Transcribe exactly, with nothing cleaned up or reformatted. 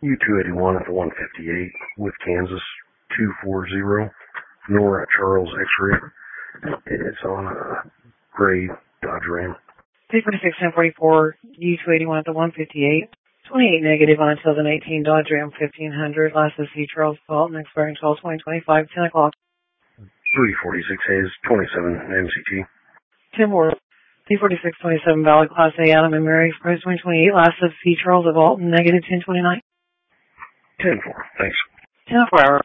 U two eighty-one at the one fifty-eight with Kansas two forty, Nora Charles X-ray. It's on a gray Dodge Ram. three forty-six, ten forty-four, U two eighty-one at the one fifty-eight. twenty-eight negative on a two thousand eighteen Dodge Ram fifteen hundred. Last is C. Charles Dalton, expiring twelve twenty twenty-five, ten o'clock. three forty-six Hayes, twenty-seven M C T. ten four. three forty-six twenty-seven Valley Class A Adam and Mary Express twenty twenty-eight. Last of C. Charles of Alton, negative ten twenty-nine. ten four, thanks. ten four hour.